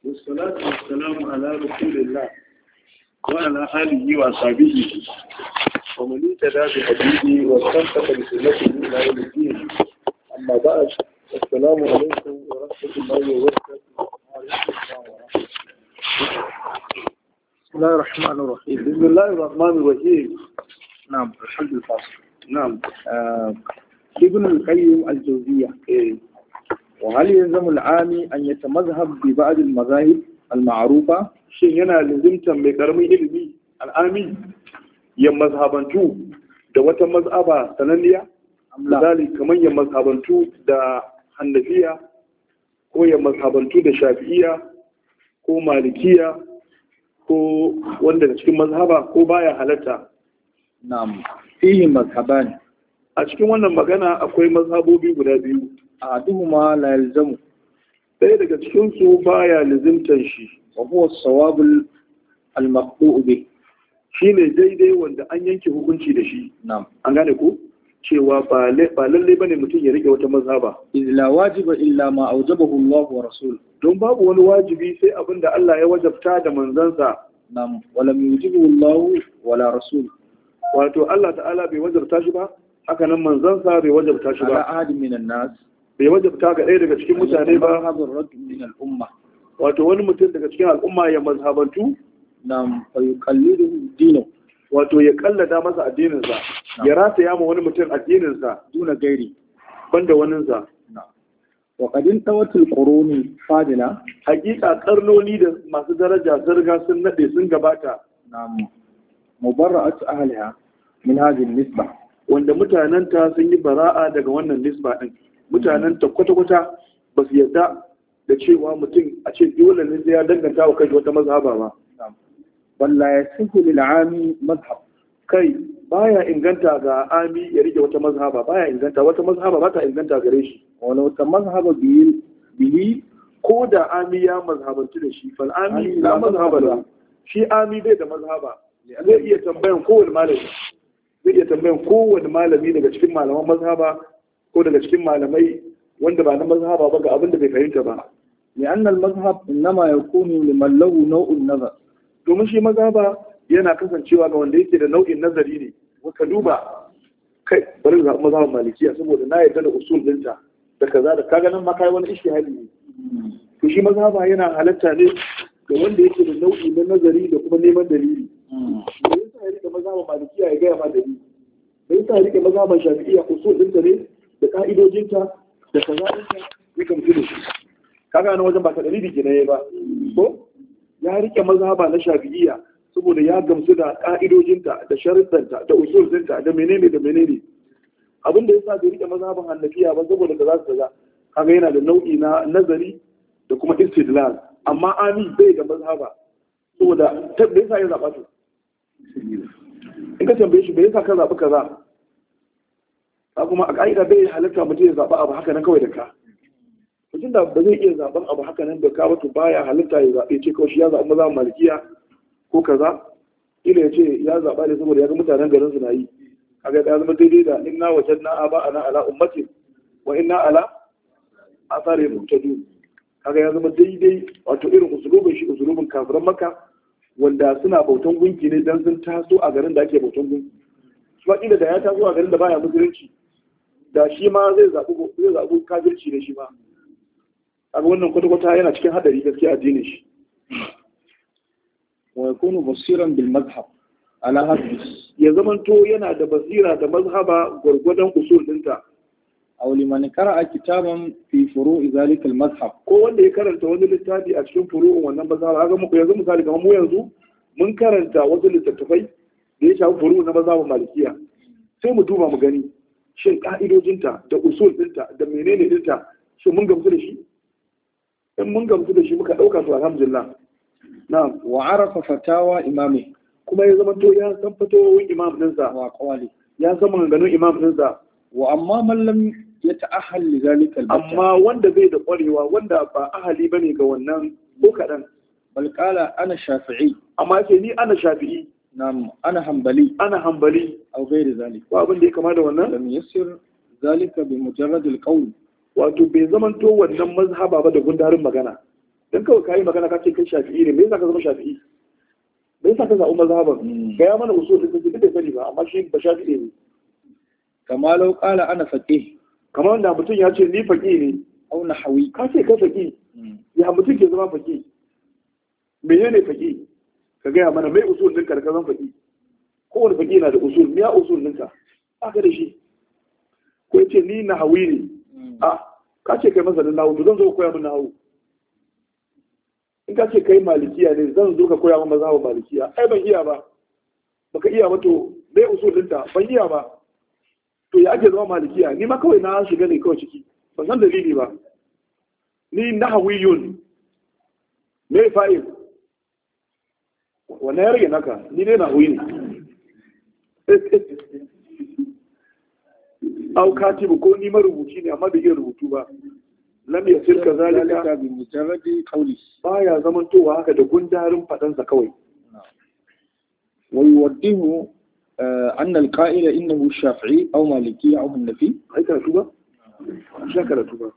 والصلاة والسلام على رسول الله وعلى آله وصحبه ومن اهتدى بهديه واستمسك بسنته إلى يوم الدين. أما بعد، السلام عليكم ورحمة الله وبركاته. بسم الله الرحمن الرحيم. بسم الله الرحمن الرحيم. نعم، الحمد لله. نعم. ابن القيم الجوزية. وهل يلزم العامي أن يتمذهب ببعض المذاهب المعروفة؟ شيء ينا لزمتا بكرمي علمي العامي يمذهبنتو da wata mazhaba sananniya, misali kamar ya mazhabantu da Hanafiya ko ya mazhabantu da Shafi'iya ko Malikiya ko wanda da cikin mazhaba ko baya halatta. Na'am, fihi mazhaban. A cikin wannan magana akwai mazhabobi guda biyu. Ahaduhuma la yalzamu, ɗaya daga cikin su baya lazimtan shi, wa huwa as-sawab al-maqtu' bi, shine daidai wanda an yanke hukunci da shi. Na'am, an gane ko cewa ba lalle bane mutum ya rike wata mazhaba. iz la wajiba illa ma awjabahu Allah wa rasul, don babu wani wajibi sai abinda Allah ya wajabta da manzansa. na'am, wa lam yujibu Allah wala rasul, wato Allah ta'ala bai wajabta shi ba, haka nan manzansa bai wajabta shi ba. ala ahadin minan nas, bai wajabta ga ɗaya daga cikin mutane ba. hadha ar-rajul min al-umma, wato wani mutum daga cikin al'umma ya mazhabantu, na'am, fa yuqallidu dinu, wato ya kallada masa addininsa, ya rataya ma wani mutum addininsa duna gairi, banda waninsa. na'am. Wa qad intawat al-quruni fadila, hakika karnoni da masu daraja sun riga sun nade sun gabata, na'am, mubarra'atu ahliha min hadhihi an-nisba, wanda mutanenta sun yi bara'a daga wannan nisba din. Mutanenta kwata-kwata ba su yarda da cewa mutum a ce dole ne sai ya danganta wa kai wata mazhaba ba. walla yasihu lil ami madhhab, Kai baya inganta ga ami ya rike wata mazhaba, baya inganta wata mazhaba, ba ta inganta gare shi. walau tamazhaba bihi, Ko da ami ya mazhabantu da shi, fal ami la mazhaba lahu, shi ami bai da mazhaba. Zai iya tambayan kowane malami, daga cikin malaman mazhaba ko daga cikin malamai wanda ba na mazhaba ba ga abin da bai fahimta ba. لأن المذهب إنما يكون لمن له نوع النظر، domin shi mazhaba yana kasancewa ga wanda yake da nau'in nazari ne. Ka duba, kai bari ga mazhaban malikiya saboda na yarda da usul dinta da kaza da kaga nan ma kai wani ishtihadi ne. To shi mazhaba yana halatta ne ga wanda yake da nau'i na nazari da kuma neman dalili. Me yasa ya rike mazhaban malikiya ya gaya ma dalili? Me yasa ya rike mazhaban shafi'iyya usul dinta ne da ka'idojinta da kaza dinta ya kamtu da shi? Kaga nan wajen ba ta dalili kenan ba ko ya rike mazhaba na shafi'iyya saboda ya gamsu da ka'idojinta da sharuɗanta da usulzinta da menene abin da yasa bai rike mazhaban Hanafiya ba saboda kaza kaza. Kaga yana da nau'i na nazari da kuma istidlal, amma ami bai da mazhaba saboda bai yasa ya zaba to in ka tambaye shi bai yasa ka zabi kaza, kuma a ka'ida bai halatta mutum ya zaba abu haka nan kawai da ka. Mutum da ba zai iya zaben abu haka nan da ka wato baya halitta ya zaɓe ce kawai shi ya zaɓi maza malikiya ko kaza, ila ya ce ya zaɓa ne saboda ya ga mutanen garin su na yi. Kaga ya zama daidai da inna wajadna aba'ana ala ummati wa inna ala asari muhtadun. Kaga ya zama daidai wato irin usulubin kafiran Makka wanda suna bautan gunki ne dan sun taso a garin da ake bautan gunki. Su ma da ya taso a garin da baya musulunci da shi ma zai zaɓi kafirci ne shi ma. Kaga wannan kwata-kwata yana cikin hadari gaskiya addinin shi. wa yakunu basiran bil madhhab ala hadis, Ya zamanto yana da basira da mazhaba gwargwadon usul dinta. aw liman qara'a kitaban fi furu'i zalika al madhhab, Ko wanda ya karanta wani littafi a cikin furu'un wannan mazhaba. Kaga mu yanzu misali kamar mu yanzu mun karanta wasu littattafai da ya shafi furu'un na mazhaban malikiya. Sai mu duba mu gani shin ka'idojinta da usul dinta da menene dinta shin mun gamsu da shi? In mun gamsu da shi muka ɗauka su alhamdulillah. Na'am. wa arafa fatawa imami Kuma ya zama to ya san fatowin imam ɗinsa, wa qawli, ya san maganganun imam ɗinsa. wa amma man lam yata'ahhal li zalika al madhhab, Amma wanda bai da ƙwarewa, wanda ba ahali bane ga wannan ko kaɗan. bal qala ana shafi'i, Amma ce ni ana shafi'i, nam ana hanbali, ana hambali, aw ghayr zalika, ko abin da ya kama da wannan. lam yasir zalika bi mujarrad al qawl, Wato bai zamanto wannan mazhaba ba da gundarin magana. dan kawai kai magana ka ce kai shafi'i ne me yasa ka zama shafi'i me yasa ka zaɓi mazhaban ga ya mana usul din duk da sani ba amma shi ba shafi'i ne kama law qala ana faqih kamar wanda mutum ya ce ni faqih ne au nahawi ka ce ka faqih ya mutum ke zama faqih menene faqih ka ga mana mai usul din ka zama faqih kowane faqih na da usul me ya usul ɗinka aka da shi ko ya ce ni nahawi ne a ka ce kai masanin nahawu zan zo koya min nahawu in ka ce kai malikiya ne zan zo ka koya min mazhabin malikiya ai ban iya ba baka iya ba to me usul ɗinta ban iya ba to ya ake zama malikiya ni ma kawai na shiga ne kawai ciki ban san dalili ba ni nahawiyun me fa'il wannan ya rage naka ni dai nahawi ne au katibu ko ni marubuci ne amma bai iya rubutu ba lam yasir kazalika bi mujarradi qawli baya zamantowa haka da gundarin fadansa kawai wa yuwaddihu anna al-qa'ila innahu shafi'i aw maliki aw hanafi ai karatu ba shi karatu ba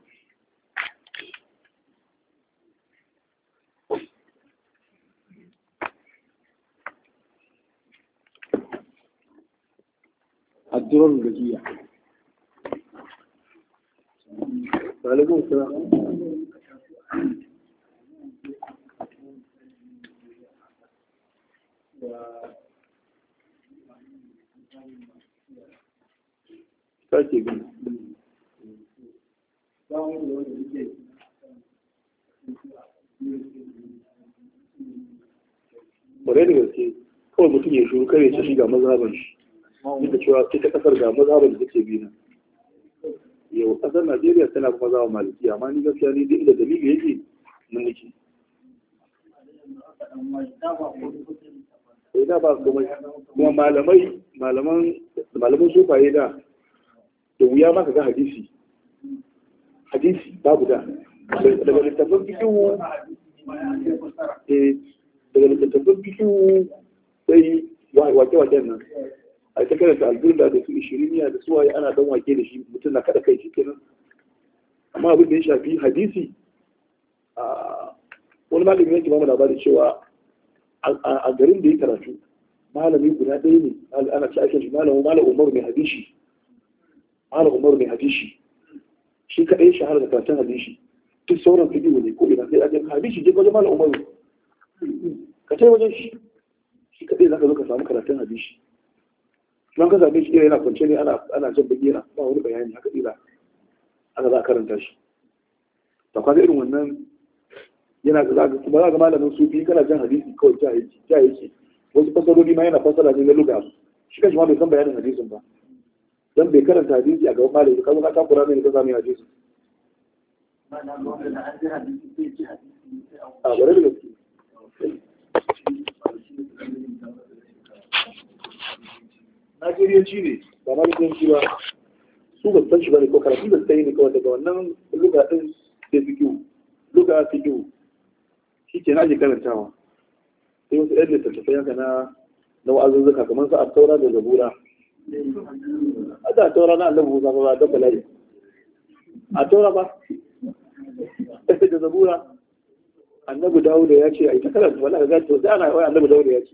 الدرر الرجية وعليكم السلام sake gani bare da gaske kawai mutum ya shuru kare ta shiga mazhaban shi duk da cewa ita kasar ga mazhaban da take bi nan yau kasar Najeriya tana kuma mazhaban maliki amma ni gaskiya ni duk da dalili yake mun nake sai da ba kuma malaman sufaye da wuya ma ka ga hadisi babu da daga littattafan fikihu daga littattafan fikihu sai wake-waken nan a ita karanta alburda da su ishiriniya da suwaye ana dan wake da shi mutum na kada kai shi kenan amma abin da ya shafi hadisi wani malami yake ba mu labari cewa a garin da ya karatu malami guda ɗaya ne ana ci ake shi malam umaru mai hadisi shi kaɗai shahara da karatun hadisi duk sauran fiɗi ne ko ina sai ajin hadisi je wajen malam umaru ka ce wajen shi kaɗai za ka zo ka samu karatun hadisi don ka same shi yana kwance ne ana jan baki yana ba wani bayani haka ila aka za a karanta shi ta kwaga irin wannan yana da kuma za ga malamin sufi kana jan hadisi kawai ja yake wasu fasarori ma yana fasara ne na luga shi kan shi ma bai san bayanin hadisin ba dan bai karanta hadisi a gaban malami ka zo ka takura mai ka samu hadisi a bare da gaske Najeriyanci ne ba malikanci ba su ba san shi ba ne ko karatu da sai ne kawai daga wannan luga din da fikiyu shi ke naje karantawa sai wasu ɗan littattafai haka na wa'azuzzuka kamar su a taura da zabura a da taura na annabi musa ba da bala'i a taura ba da zabura annabi dawuda ya ce a ita karanta wala ga to da ana wai annabi dawuda ya ce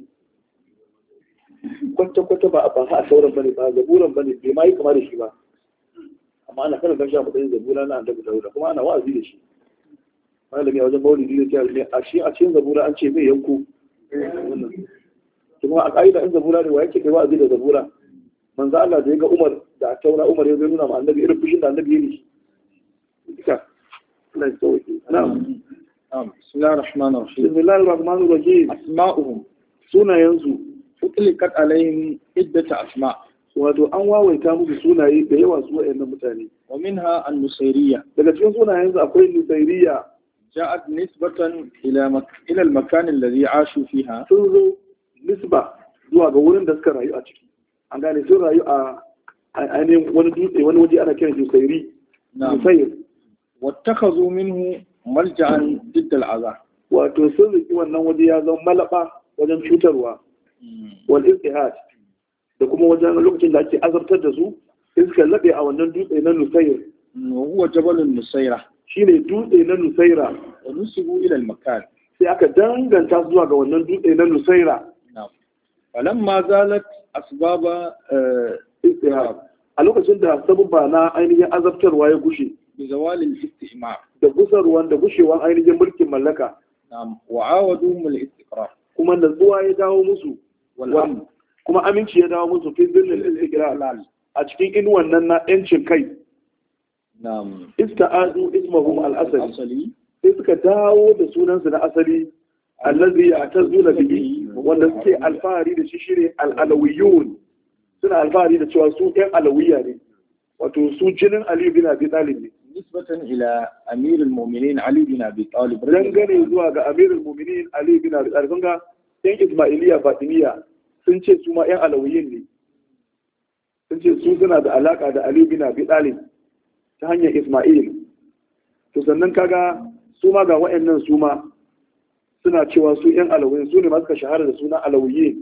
kwata ba a sauran bane ba zaburan bane bai ma yi kama da shi ba amma ana karanta shi a matsayin zabura na annabi dawuda kuma ana wa'azi da shi malami a wajen maulidi da ce a cikin zabura an ce zai yanko kuma a ƙa'ida in zabura ne wa yake kai wa'azi da zabura manzo Allah da ya ga Umar da a taura Umar ya nuna ma annabi irin fushin da annabi ya yi duka Allah ya sauke na'am bismillahir rahmanir rahim bismillahir rahmanir rahim asma'uhum sunayensu utliqat alaihim iddata asma' wato an wawaita musu sunaye da yawa su wayannan mutane wa minha an-nusayriyya daga cikin sunayensu akwai nusayriyya جاءت نسبة إلى المكان الذي عاشوا فيها. تنظر نسبة zuwa ga wurin da suka rayu a ciki an gane sun rayu a ainihin wani dutse wani waje ana kiran Jusairi Jusair wattakhazu minhu malja'an didd al'aza wato sun riki wannan waje ya zama malaba wajen cutarwa wal istihad da kuma wajen lokacin da ake azabtar da su sai suka labe a wannan dutse na Nusair wa huwa jabalun Nusaira shine dutse na Nusaira wa nusibu ila al-makan sai aka danganta zuwa ga wannan dutse na Nusaira na'am falamma zalat asbaba istihab a lokacin da sabubba na ainihin azabtarwa ya gushe bi zawalil istihmar da gusarwan da gushewan ainihin mulkin mallaka na'am wa awaduhum al-istiqrar kuma natsuwa ya dawo musu wal kuma aminci ya dawo musu fi zillil istiqrar a cikin inuwan nan na yancin kai na'am ista'adu ismahum al-asali sai suka dawo da sunansu na asali allazi ya'tazuna bihi wanda suke alfahari da shi shine al-alawiyun suna alfahari da cewa su ɗan alawiya ne wato su jinin Ali bin Abi Talib ne nisbatan ila amirul mu'minin Ali bin Abi Talib dangane zuwa ga amirul mu'minin Ali bin Abi Talib kunga ɗan Ismailiya Fatimiyya sun ce su ma ɗan alawiyin ne sun ce su suna da alaka da Ali bin Abi Talib ta hanyar Ismail to sannan kaga su ma ga waɗannan su ma suna cewa su ɗan alawiyin su ne ma suka shahara da suna alawiyin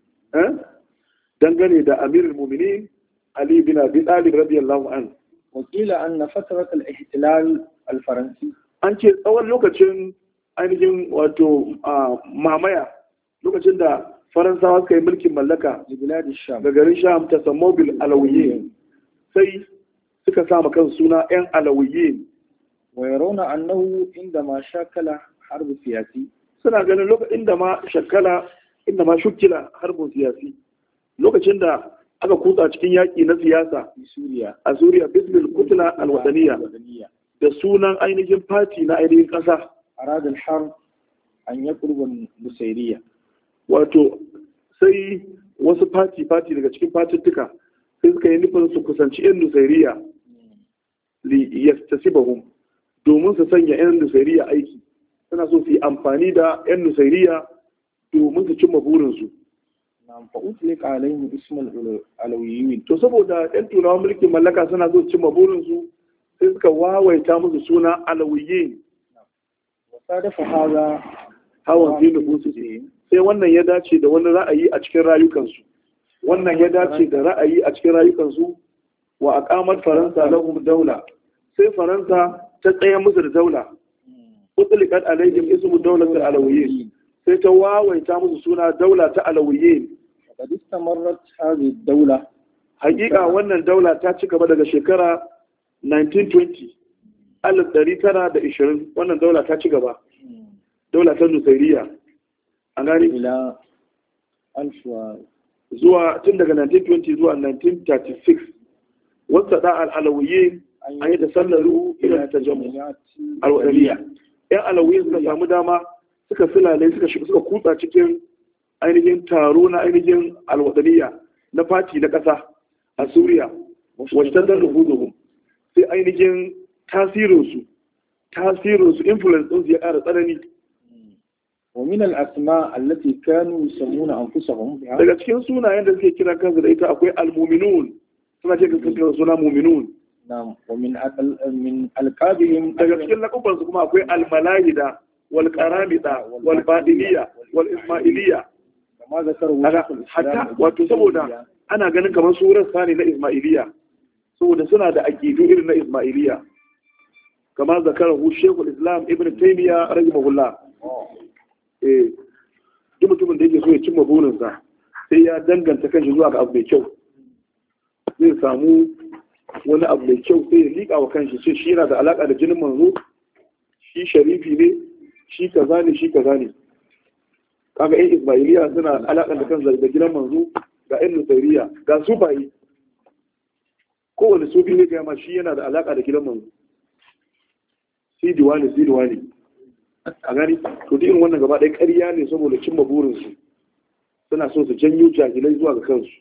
dangane da amirul mu'minin Ali bin Abi Talib radiyallahu anhu وقيل أن فترة الاحتلال الفرنسي an ce tsawon lokacin ainihin wato mamaya lokacin da faransawa suka yi mulkin mallaka لبلاد الشام ga garin sham ta samu bil alawiyyin sai suka sama kan suna yan alawiyyin ويرون أنه عندما شكل حرب سياسي suna ganin lokacin da ma shukkila harbin siyasi lokacin da aka kutsa cikin yaƙi na siyasa في سوريا a Suriya bismil kutla alwadaniya da sunan ainihin fati na ainihin ƙasa أراد الحرب أن يقرب النصيرية wato sai wasu fati daga cikin fatittuka sai suka yi nufin su kusanci 'yan nusairiya li yastasibahum domin su sanya 'yan nusairiya aiki suna so su yi amfani da 'yan nusairiya domin su cimma burinsu نعم فأطلق عليهم اسم العلويين to saboda 'yan turawan mulkin mallaka suna so su cimma burinsu sai suka wawaita musu suna alawiyin وصادف هذا hawan fi nufusihim sai wannan ya dace da wani ra'ayi a cikin rayukansu wannan ya dace da ra'ayi a cikin rayukansu wa aqamat faransa lahum daula sai faransa ta tsaya musu da daula utliqat alaihim ismu dawlat alawiyyin sai ta wawaita musu suna daula ta alawiyyin وقد استمرت هذه الدولة hakika wannan daula ta ci gaba daga shekara 1920 1920 wannan daula ta ci gaba daula ta nusairiya an gani إلى zuwa tun daga 1920 zuwa 1936 wasu da al'alawiyyin an yi da sallaru ila tajammu alwadaniya yan alawiyyin suka samu dama suka filale suka kutsa cikin ainihin taro na ainihin alwadaniya na fati na ƙasa a Suriya wacce ta dan rubutu sai ainihin tasirinsu influence ɗinsu ya ƙara tsanani ومن الأسماء التي كانوا يسمون أنفسهم بها daga cikin sunayen da suke kira kansu da ita akwai al-mu'minun suna ce kansu suna mu'minun نعم ومن من ألقابهم daga cikin lakubansu kuma akwai al-malahida wal qaramida wal badiliya wal ismailiya كما ذكره hatta wato saboda ana ganin kamar su rassa ne na ismailiya saboda suna da aqidu irin na ismailiya kama zakarahu shaykhul islam ibn taymiya rahimahullah duk mutumin da yake so ya cimma burinsa sai ya danganta kanshi zuwa ga abu mai kyau zai samu wani abu mai kyau sai ya liƙa wa kanshi sai shi yana da alaƙa da jinin manzo shi sharifi ne shi kaza ne shi kaza ne kaga yan ismailiya suna alaƙa da kansu da gidan manzo ga yan nusairiya ga su bayi kowane sufi ne ga shi yana da alaƙa da gidan manzo sidiwa ne a gani to duk irin wannan gaba ɗaya ƙarya ne saboda cimma burinsu suna so su janyo jahilai zuwa ga kansu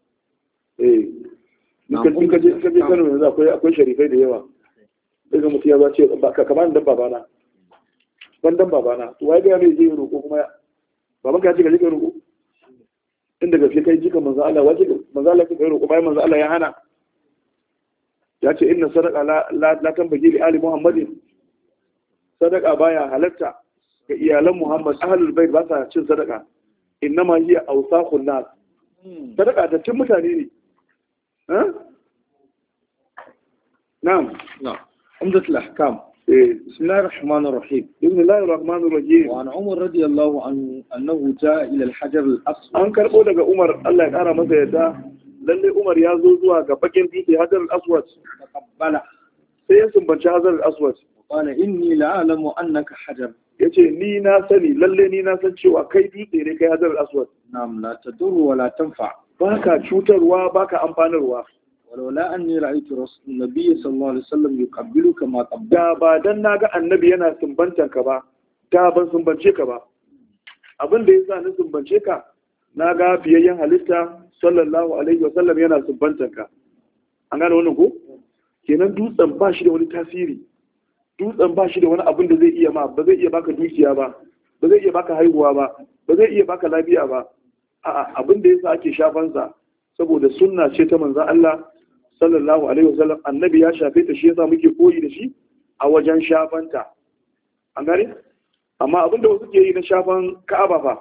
in ka je Kano yanzu akwai sharifai da yawa daga mutum ya zace kamar dan babana ban dan babana to wai ga mai je roƙo kuma baban ka ce ka je ka roƙo inda gaske kai jika manzo Allah waje manzo Allah ka roƙo bayan manzo Allah ya hana ya ce inna sadaqa la tanbaghi li ali muhammadin sadaka baya halatta ga iyalan Muhammad ahlul bait ba sa cin sadaka innama hiya awsaqun nas sadaka da cin mutane ne na'am umdatul ahkam بسم الله الرحمن الرحيم. بسم الله الرحمن الرحيم. وعن عمر رضي الله عنه أنه جاء إلى الحجر الأسود. an karbo daga Umar Allah ya kara masa yadda lalle Umar ya zo zuwa ga bakin dutse Hajar al-Aswad تقبله sai ya sumbanci Hajar al-Aswad وقال إني لأعلم أنك حجر. yace ni na sani lalle ni na san cewa kai dutse ne kai Hajar al-Aswad. نعم لا تضر ولا تنفع. baka cutarwa baka amfanarwa. ولولا أني رأيت رسول النبي صلى الله عليه وسلم يقبلك ما قبل. da ba dan naga annabi yana sumbantan ka ba da ban sumbance ka ba. abin da yasa ni sumbance ka naga biyayyen halitta sallallahu alaihi wa sallam yana sumbantan ka. an gane wannan ko kenan dutsen ba shi da wani tasiri, dutsen ba shi da wani abin da zai iya ma, ba zai iya baka dukiya ba, ba zai iya baka haihuwa ba, ba zai iya baka lafiya ba. A'a, abin da yasa ake shafansa saboda sunna ce ta manzon Allah sallallahu alaihi wasallam, annabi ya shafe ta, shi yasa muke koyi da shi a wajen shafanta. an gane amma abin da wasu ke yi na shafan Ka'aba fa,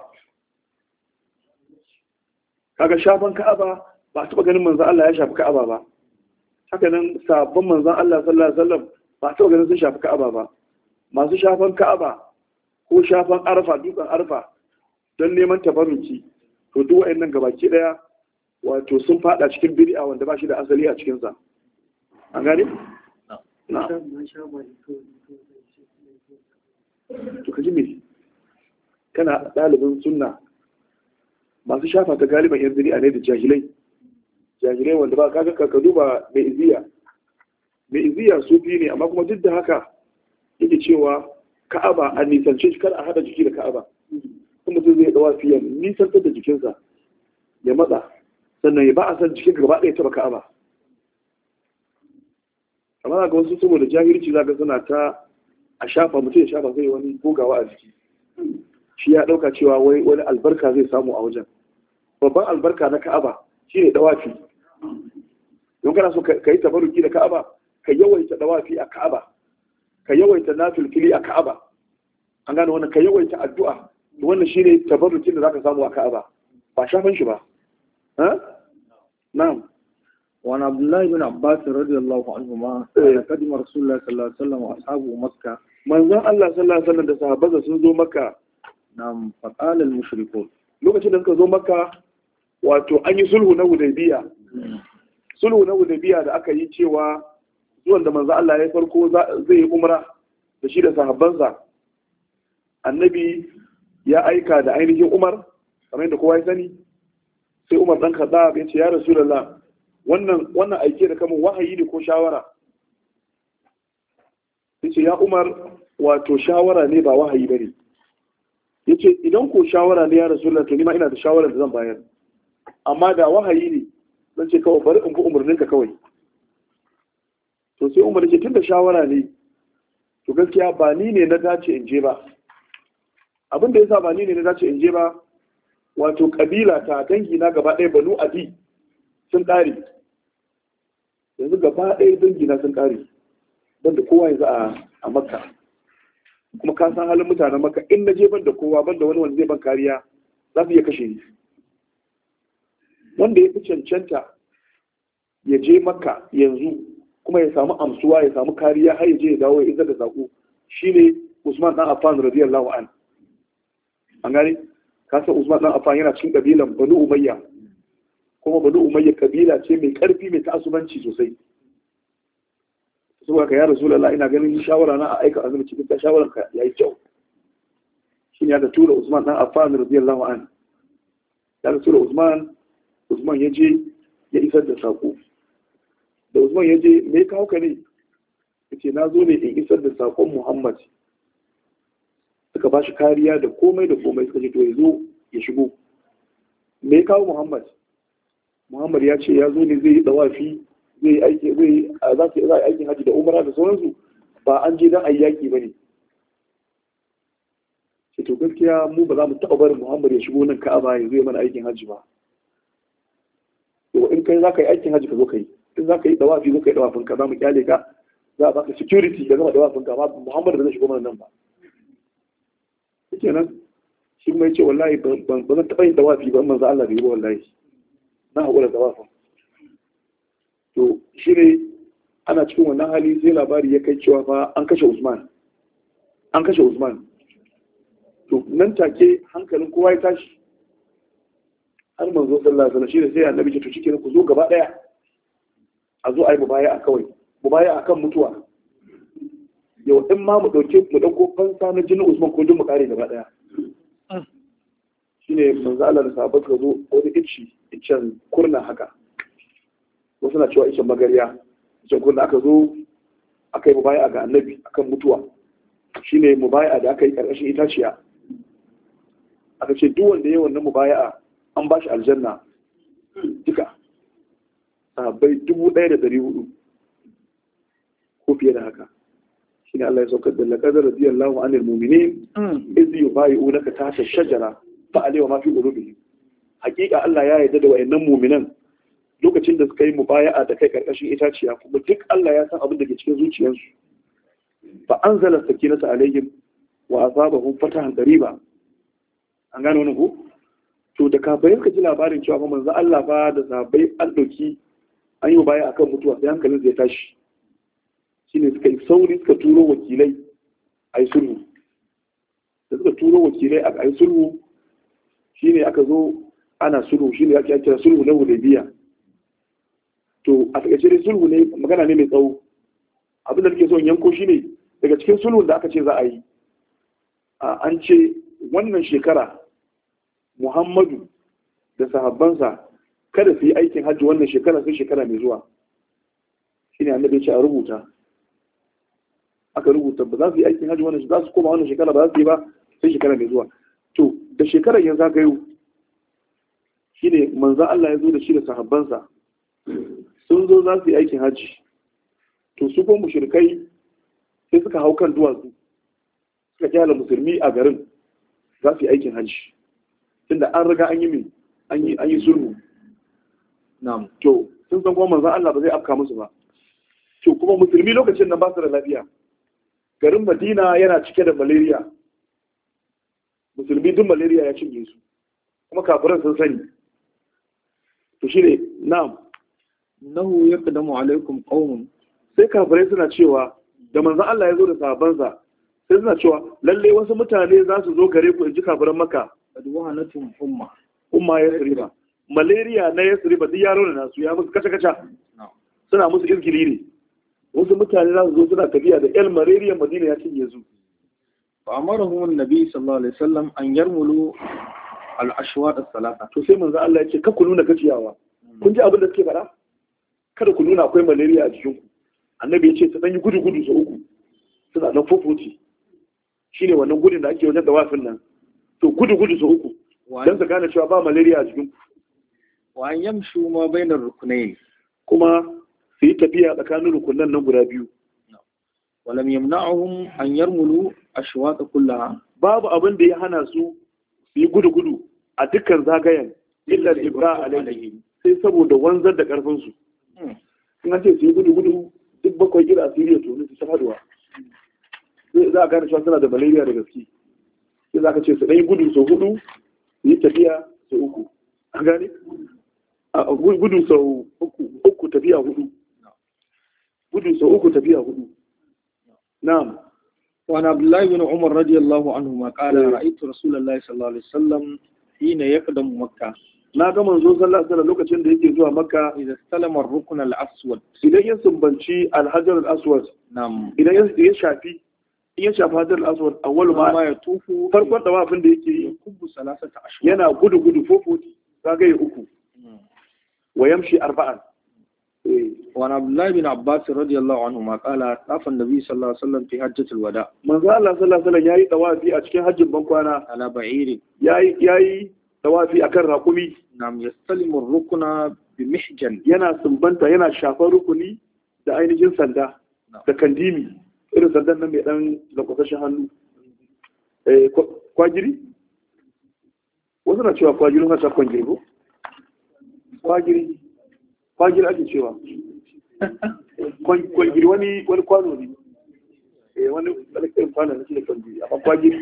kaga shafan Ka'aba ba a taba ganin manzon Allah ya shafi Ka'aba ba. haka nan sabon manzon Allah sallallahu alaihi wasallam ba a taba ganin sun shafi Ka'aba ba. masu shafan Ka'aba ko shafan Arfa, dutsen Arfa don neman tabarruki, to duk wayannan gabaki daya wato sun fada cikin bid'a wanda ba shi da asali a cikin sa. an gane na to kaji me kana dalibin sunna, masu shafa ta galiban yan bid'a ne da jahilai wanda ba kaga ka duba mai iziya sufi ne, amma kuma duk da haka yake cewa Ka'aba a nisance shi, kar a hada jiki da Ka'aba. kuma mutum zai dawa fiye nisantar da jikinsa ya matsa, sannan ya ba a san jikin gaba ɗaya taba Ka'aba. amma ga wasu saboda jahilci zaka suna ta a shafa, mutum ya shafa zai wani gogawa a jiki, shi ya ɗauka cewa wani albarka zai samu a wajen. babban albarka na Ka'aba shi ne dawafi. don kana so ka yi tabaruki da Ka'aba, ka yawaita dawafi a Ka'aba, ka yawaita nafilfili a Ka'aba. an gane wannan, ka yawaita addu'a, wannan shine tabarukin da zaka samu a Ka'aba, ba shafan shi ba. na'am. وعن عبد الله بن عباس رضي الله عنهما قدم رسول الله صلى الله عليه وسلم واصحابه مكة. manzon Allah sallallahu alaihi wasallam da sahabbansa sun zo Makka. نعم فقال المشركون. lokacin da suka zo Makka, wato an yi sulhu na Hudaybiya. sulhu na Hudaybiya da aka yi cewa zuwan da manzon Allah ya farko zai yi umra da shi da sahabbansa. annabi ya aika da ainihin Umar, kamar yadda kowa ya sani. sai Umar dan Khattab ya ce ya Rasulullah, wannan aike da kamun wahayi ne ko shawara? yace ya Umar, wato shawara ne ba wahayi bane. yace idan ko shawara ne ya Rasulullah, to ni ma ina da shawara da zan bayar, amma da wahayi ne zan ce kawai bari in bi umarninka kawai. to sai Umar ya ce tunda shawara ne, to gaskiya ba ni ne na dace in je ba. abin da yasa ba ni ne na dace in je ba, wato kabila ta dangi na gaba ɗaya Banu Adi sun ƙare. yanzu gaba ɗaya dangi na sun ƙare, banda kowa yanzu a Makka. kuma ka san halin mutanen Makka, in na je banda kowa, banda wani wanda zai ban kariya, za su iya kashe ni. wanda ya fi cancanta ya je Makka yanzu kuma ya samu amsuwa, ya samu kariya har ya je ya dawo ya isar da sako, shine Usman dan Affan radiyallahu an. an gane ka san Usman dan Affan yana cikin kabilan Banu Umayya, kuma Banu Umayya kabila ce mai karfi, mai ta'assubanci sosai. saboda ka ya Rasulullah, ina ganin shawara na a aika azumi cikin ta shawaran ka yayi kyau. shine ya tura Usman dan Affan radiyallahu an. ya tura Usman ya je ya isar da sako. da Usman ya je, me kawo ka ne? yace na zo ne in isar da sakon Muhammad. suka ba shi kariya da komai da komai, suka ce to ya zo ya shigo. me kawo Muhammad ya ce ya zo ne zai yi dawafi, zai yi aikin haji da umara da sauransu, ba an je don a yi yaƙi ba ne. ce to gaskiya mu ba za mu taɓa barin Muhammad ya shigo nan Ka'aba ya zo mana aikin haji ba. to in kai za ka yi aikin haji ka zo ka yi, in za ka yi dawafi zo ka yi dawafin ka, za mu kyale ka, za a baka security da gama dawafin ka, amma Muhammad ba zai shigo mana nan ba. kenan shi kuma yace wallahi ba zan taɓa yin dawafi ba, manzo Allah bai yi ba, wallahi na haƙura dawafin. to shi ne ana cikin wannan hali sai labari ya kai cewa fa an kashe Usman to nan take hankalin kowa ya tashi har manzo sallallahu alaihi wasallam shi da sai annabi ce to shikenan ku zo gaba daya a zo ayi mubaya'a kawai mubaya'a kan mutuwa yau in ma mu dauko fansa na jinin Usman ko duk mu kare gaba daya shine manzo Allah da sahabbai ka zo wani icen kurna haka wasu na cewa icen magariya icen kurna aka zo aka yi mubaya'a ga annabi akan mutuwa shine mubaya'a da aka yi karkashin itaciya aka ce duk wanda ya wannan mubaya'a an ba shi aljanna duka sahabbai 1400 ko fiye da haka shine Allah ya saukar da laqad radiyallahu anil mu'minin iz yubayi'unaka tahta shajara fa alayhi ma fi qulubihim hakika Allah ya yarda da wayannan mu'minan lokacin da suka yi mubaya'a da kai karkashin itaciya kuma duk Allah ya san abin da ke cikin zuciyarsu fa anzala sakinata alaihim wa asabahum fatahan qariba an gano wannan ko to da kafirai suka ji labarin cewa fa manzo Allah fa da sahabbai an dauki an yi baya akan mutuwa sai hankalin zai tashi shine suka yi sauri suka turo wakilai a yi sulhu da suka turo wakilai a yi sulhu shine aka zo ana sulhu shine ake kira sulhu na Hudaybiya to a takaice dai sulhu ne magana ne mai tsawo abin da nake so in yanko shine daga cikin sulhun da aka ce za a yi an ce wannan shekara Muhammadu da sahabbansa kada su yi aikin hajji wannan shekara sai shekara mai zuwa shine annabi ya ce a rubuta aka rubuta ba za su yi aikin hajji wannan za su koma wannan shekara ba za su yi ba sai shekara mai zuwa to da shekarar ya zagayo shine manzon Allah ya zo da shi da sahabbansa sun zo za su yi aikin hajji to su kuma mushrikai sai suka hau kan duwatsu suka kyala musulmi a garin za su yi aikin hajji tunda an riga an yi sulhu na'am to sun san kuma manzon Allah ba zai afka musu ba to kuma musulmi lokacin nan ba su da lafiya garin Madina yana cike da malaria musulmi duk malaria ya cinye su kuma kafiran sun sani to shine na'am nahu yaqdamu alaikum qaumun sai kafirai suna cewa da manzon Allah ya zo da sahabbansa sai suna cewa lalle wasu mutane za su zo gare ku in ji kafiran Makka adwanatum umma yasriba malaria na yasriba duk yaro da nasu ya musu kaca suna musu izgili ne wasu mutane za su zo suna tafiya da el malaria Madina ya cinye su fa amarahum annabi sallallahu alaihi wasallam an yarmulu al-ashwat as-salata to sai manzo Allah ya ce ka ku nuna gaciyawa kun ji abin da suke faɗa kada ku nuna akwai malaria a jikin ku annabi ya ce su dan yi gudu su uku suna nan fofoti shine wannan gudun da ake wajen dawafin nan to gudu su uku dan su gane cewa ba malaria a jikin ku wa an yamshu ma bainar rukunayn kuma su yi tafiya tsakanin rukunan nan guda biyu walam yamna'uhum an yarmulu ashwat kullaha babu abin da ya hana su yi gudu a dukkan zagayen illa ibra alaihi sai saboda wanzar da karfin su in an ce su yi gudu duk bakwai kira asiriya to ne su ta faduwa sai za a gane cewa suna da malaria da gaske sai za ka ce su ɗan gudu sau hudu yi tafiya sau uku an gane gudu sau uku tafiya hudu gudu sau uku tafiya hudu na'am وعن عبد الله بن عمر رضي الله عنهما قال رأيت رسول الله صلى الله عليه وسلم حين يقدم مكة na ga manzo sallallahu alaihi wasallam lokacin da yake zuwa makka idan salama ar-rukn al-aswad idan ya sumbanci al-hajar al-aswad na'am idan ya shafi hajar al-aswad awwalu ma ya tufu farkon dawafin da yake yi kubbu salasata ashwat yana gudu fofoti zagaye uku wa yamshi arba'an وعن عبد الله بن عباس رضي الله عنهما قال طاف النبي صلى الله عليه وسلم في حجة الوداع من قال الله صلى الله عليه وسلم yayi tawafi a cikin hajjin bankwana على بعير yayi tawafi akan raƙumi nam yastalimu ar-rukna bi mihjan yana sumbanta yana shafar rukuni da ainihin sanda da kandimi irin sandan nan mai dan lakwasashin hannu kwagiri wasu na cewa kwagiri na ta kwangiri ko kwagiri ake cewa kwangiri wani kwano ne wani ɗalƙin kwano na shi da kwangiri amma kwagiri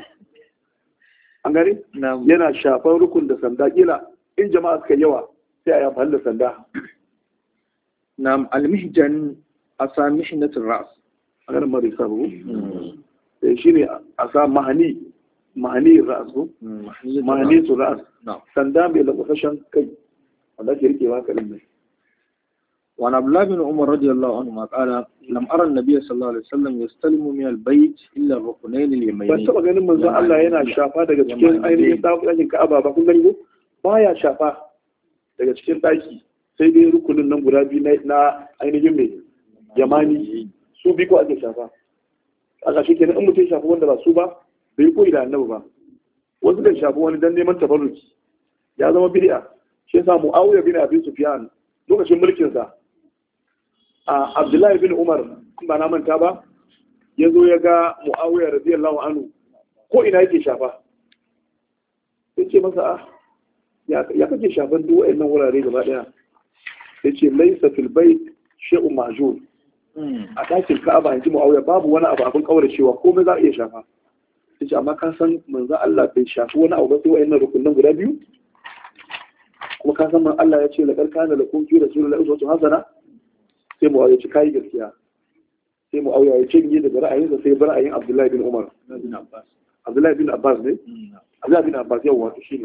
an gani yana shafar rukun da sanda kila in jama'a suka yawa sai a yi amfani da sanda na almihjan asa mihnatul ra's a ganin mara isa ba shi ne a sa mahani ra'as ko mahani su ra'as sanda mai lankwasashen kai wanda ke rikewa kalin mai. وعن عبد الله بن عمر رضي الله عنهما قال لم أرى النبي صلى الله عليه وسلم يستلم من البيت إلا الركنين اليمينين. ban taba ganin manzon Allah yana shafa daga cikin ainihin ɗakin Ka'aba ba kun gani ko baya shafa daga cikin ɗaki sai dai rukunin nan guda biyu na ainihin mai yamani su bi ko ake shafa a ƙarshe kenan in mutum shafa wanda ba su ba bai koyi da annabi ba wasu kan shafi wani dan neman tabarruki ya zama bid'a shi yasa Muawiya bin Abi Sufyan lokacin mulkin sa a Abdullahi bin Umar ba na manta ba ya zo ya ga Muawiya radiyallahu anhu ko ina yake shafa sai ce masa ya kake shafan duk wayannan wurare gaba daya yace laysa fil bayt shay'un mahjur a ɗakin Ka'aba yanzu Muawiya babu wani abu abin kauracewa komai za a iya shafa yace amma ka san manzo Allah bai shafi wani abu ba sai wayannan rukunin guda biyu kuma ka san man Allah ya ce laqad kana lakum fi rasulillahi uswatun hasana sai Muawiya ya ce kai gaskiya sai Muawiya ya cinye daga ra'ayinsa sai bar ra'ayin Abdullahi bin Umar Abdullahi bin Abbas ne Abdullahi bin Abbas yawa to shine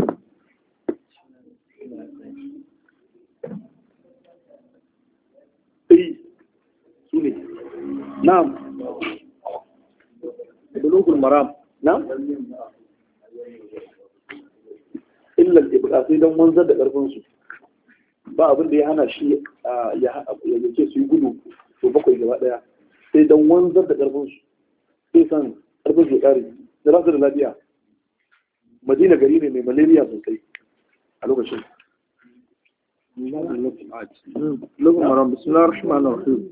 su ne na'am bulugul maram na'am illa al-ibqa sai dan wanzar da karfin su ba abin da ya hana shi ya ce su yi gudu to bakwai gaba daya sai dan wanzar da karfin su sai san karfin su kare da rasu da lafiya Madina gari ne mai malaria sosai a lokacin bulugul maram bismillahir rahmanir rahim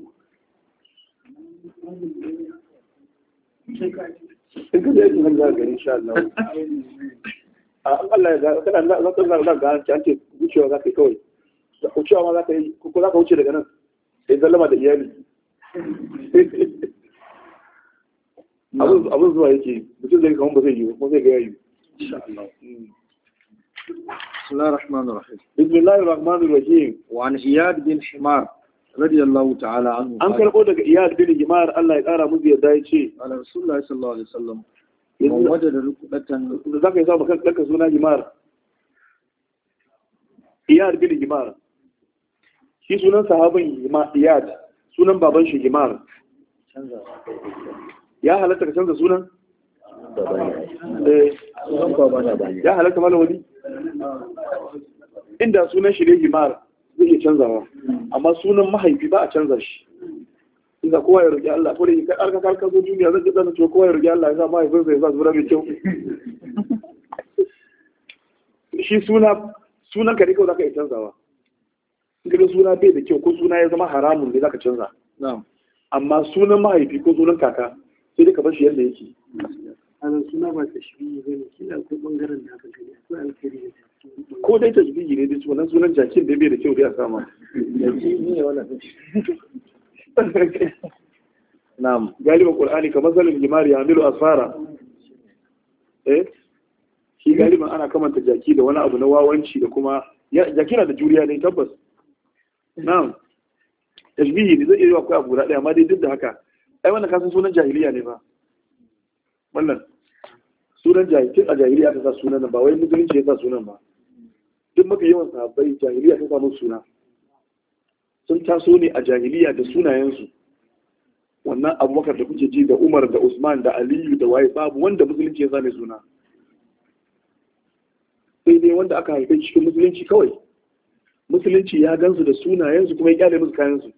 in ka zai tunan za gari insha Allah Allah ya ga kana za ka ga an ce wucewa za ka yi kawai da wucewa ma za ka yi ko za ka wuce daga nan sai zallama da iyali abin zuwa yake mutum zai kawon ba zai yi ba zai ga yayi insha Allah. بسم الله الرحمن الرحيم بسم الله الرحمن الرحيم وعن إياد بن حمار رضي الله تعالى عنه an karɓo daga Iyad bin Himar Allah ya ƙara musu yadda ya ce على رسول الله صلى الله عليه وسلم من وجد ركبة da zaka yi sa maka ɗanka suna Himar Iyad bin Himar shi sunan sahabin Iyad sunan baban shi Himar ya halatta ka canza sunan ya halatta mana wani inda sunan shi ne Himar zai iya canzawa amma sunan mahaifi ba a canza shi inda kowa ya roƙi Allah ko da kai arka karka zo duniya zan jidda cewa kowa ya roƙi Allah ya sa mahaifinsa ya sa zura mai kyau shi sunan ka ne kawai zaka iya canzawa in ka suna bai da kyau ko suna ya zama haramun ne zaka canza amma sunan mahaifi ko sunan kaka sai dai ka bar shi yadda yake ana suna ba ta shi ne kila ko bangaren da aka gani akwai alkhairi da ko dai tajbiji ne dai wannan sunan jakin da bai da kyau dai a sama na'am galiban qur'ani kamar zalil jimari yamilu asfara shi galiban ana kamanta jaki da wani abu na wawanci da kuma jaki na da juriya ne tabbas na'am tajbihi ne zai iya akwai abu guda ɗaya amma dai duk da haka ai wannan kasan sunan jahiliya ne ba wannan sunan jahiliya a jahiliya ta sa sunan ba wai musulunci ya sa sunan ba duk mafi yawan sahabbai jahiliya ta samu suna sun taso ne a jahiliya da sunayensu wannan abubakar da kuke ji da umar da usman da aliyu da waye babu wanda musulunci ya same suna sai dai wanda aka haife cikin musulunci kawai musulunci ya gansu da sunayensu kuma ya kyale musu kayansu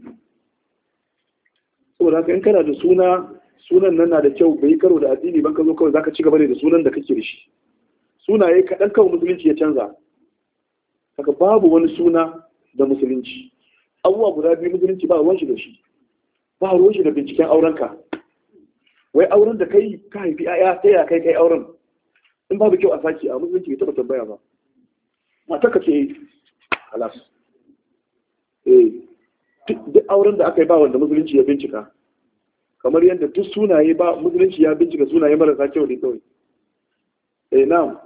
saboda haka in kana da sunan nan na da kyau bai karo da addini ban ka zo kawai zaka ci gaba da sunan da kake da shi sunaye kaɗan kawai musulunci ya canza haka babu wani suna da musulunci abubuwa guda biyu musulunci ba ruwan shi da shi ba ruwan shi da binciken aurenka wai auren da kai ka haifi aya sai ya kai auren in babu kyau a saki a musulunci bai taɓa tambaya ba mata ka ce halas duk auren da aka yi ba wanda musulunci ya bincika kamar yadda duk sunaye ba musulunci ya bincika sunaye marasa kyau ne kawai na'am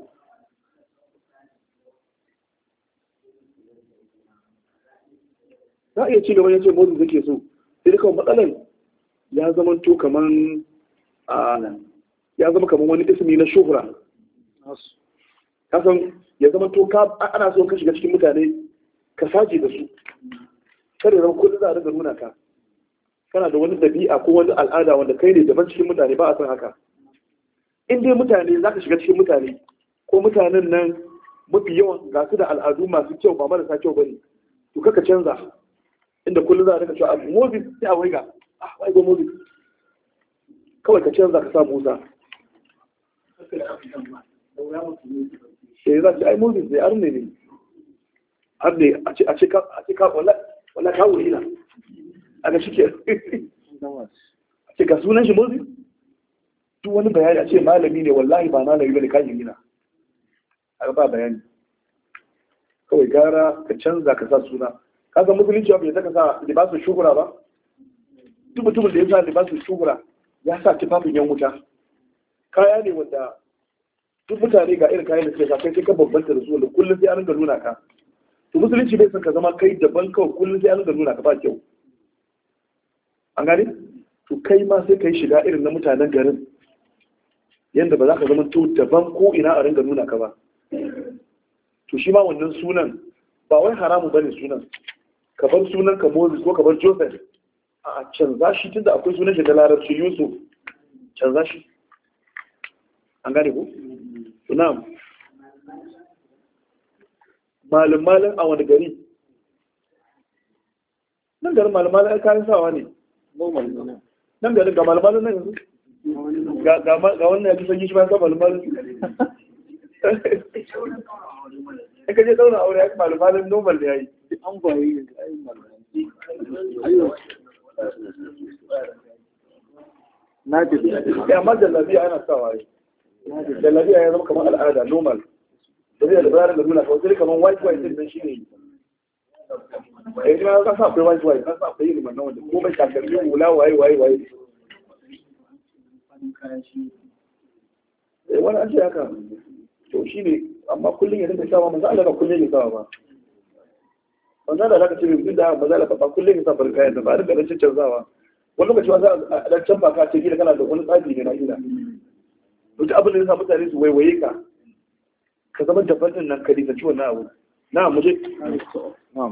za a iya ci gaba ya ce motsin zake so sai kawai matsalar ya zama to kaman ya zama kaman wani ismi na shuhura. Kasan ya zama to ana so ka shiga cikin mutane ka saje da su, kada zama kullum za a daga nuna ka kana da wani dabi'a ko wani al'ada wanda kai ne daban cikin mutane, ba a san haka. In dai mutane za ka shiga cikin mutane ko mutanen nan mafi yawan ga su da al'adu masu kyau ba marasa kyau bane, to kaka canza inda kullum za a daga cewa abu Moses sai a waiga waigo Moses, kawai ka canza ka sa Musa. Sai za ce ai Moses ne arne ne a ce ka wala ka wuri na a ga shike a ce ga sunan shi Moses, duk wani bayani a ce malami ne, wallahi ba malami bane ka yi na a ba bayani. Kawai gara ka canza ka sa suna. Ka san musulunci bai zaka sa libasu shugura ba, duk mutumin da ya sa libasu shugura ya sa tufafin yan wuta, kaya ne wanda duk mutane ga irin kayan da suke sa, kai sai ka bambanta da su wanda kullum sai an rinka nuna ka. To musulunci bai san ka zama kai daban, kawai kullum sai an rinka nuna ka ba kyau. An gane? To kai ma sai ka yi shiga irin na mutanen garin yanda ba za ka zama to daban ko ina a rinka nuna ka ba. To shi ma wannan sunan ba wai haramu bane sunan. Ka bar sunan ka Moses ko ka bar Joseph, a canza shi tunda akwai sunan shi da Larabci Yusuf, canza shi. An gane ko? To na'am. Malin a wani gari? Nan garin malin ai kayan sawa ne. Nan garin ga malin nan yanzu? Ga wannan ya fi sanyi shi ba sa malin. In ka je daura aure ya fi malin normal da ya yi. An bayi da ayi na ji amma jallabiya ana sawa yi. Jallabiya ya zama kamar al'ada normal. Jallabiya da bayanin da nuna kawai sai kamar white din shi ne. Ina ka sa akwai white ka sa akwai yin nan wanda ko bai takalmi hula waye. Wani an ce haka to shi ne, amma kullum ya dinga sawa manzo Allah ba kullum ya sawa ba. Manzo Allah zaka ce duk da manzo Allah ba kullum ya sa barka yanda ba da rancin canzawa. Wani lokaci ma za a dan canfa ka ce gida kana da wani tsafi ne na gida. Duk abin da ya sa mutane su waiwaye ka zama daban nan ka dinga ciwon na abu. Na mu je. Na'am.